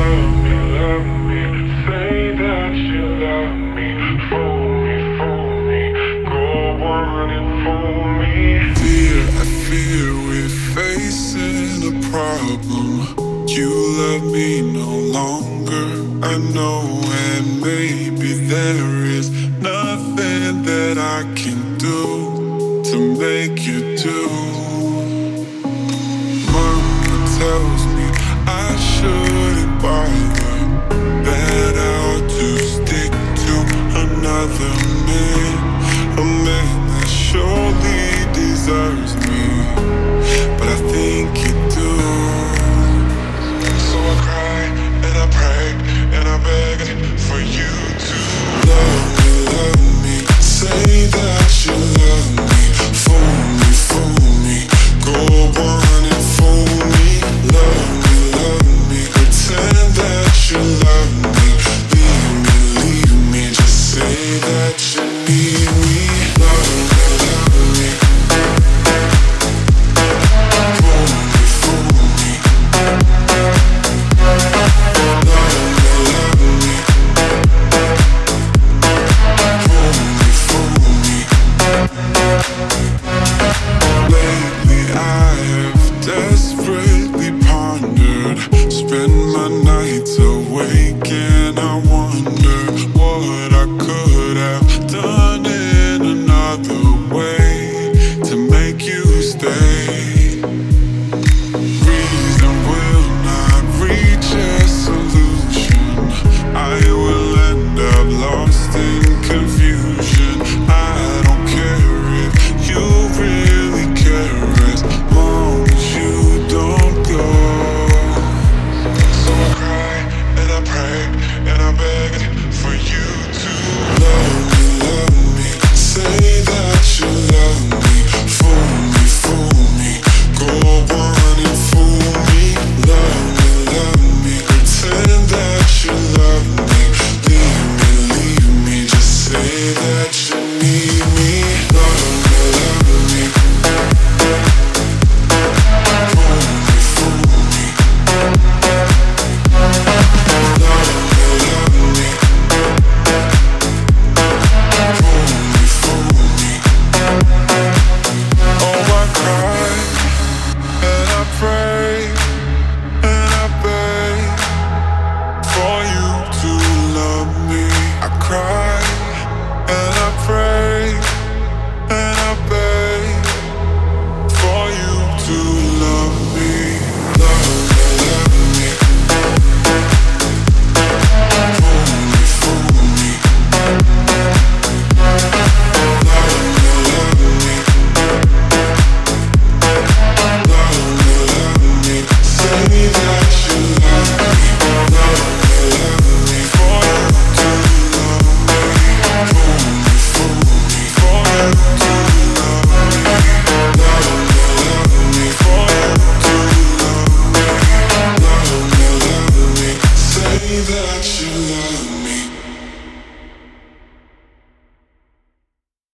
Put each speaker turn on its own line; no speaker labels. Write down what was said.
love me. Say that you love me. Fool me, go on and fool me.
I fear we're facing a problem. You love me no longer, I know, and maybe there is nothing that I can do to make you do. Mama tells me I shouldn't bother, that I ought to stick to another man, a man that surely deserves me, but I think you do. So I cry and I pray and I beg